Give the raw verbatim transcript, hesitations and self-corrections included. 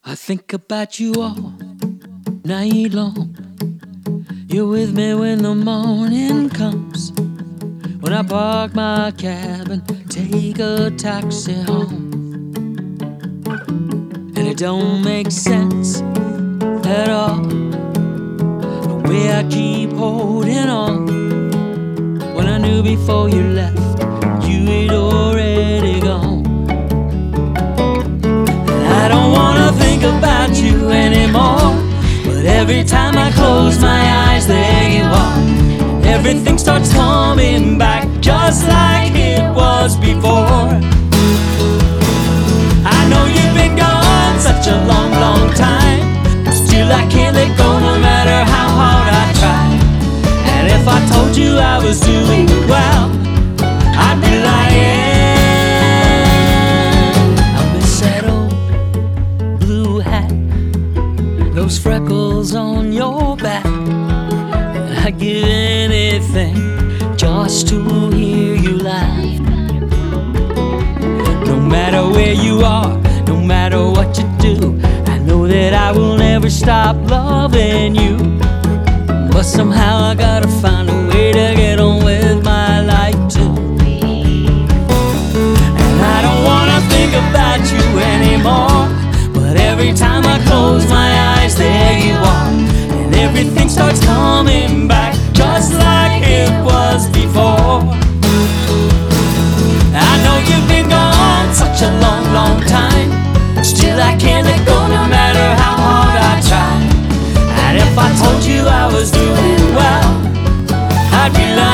I think about you all night long. You're with me when the morning comes. When I park my cab and take a taxi home. And it don't make sense at all, the way I keep holding on, when I knew before you left you had already gone. And I don't wanna think about you anymore, but every time I close my eyes there you are. Everything starts coming back just like it was before. I know you've been gone such a long, long time, still I can't let go no matter how hard I try. And if I told you I was doing well, I'd be lying. I miss that old blue hat, those freckles on your back. I'd give anything just to hear you laugh. No matter where you are, no matter what you do, I know that I will never stop loving you. But somehow I gotta find a way to get on with my life too. And I don't wanna think about you anymore, but every time I close my eyes there you are. And everything starts coming back just like it was before. I know you've been gone such a long, long time, still I can't let go no matter how hard I try. And if I told you I was doing well, I'd be lying.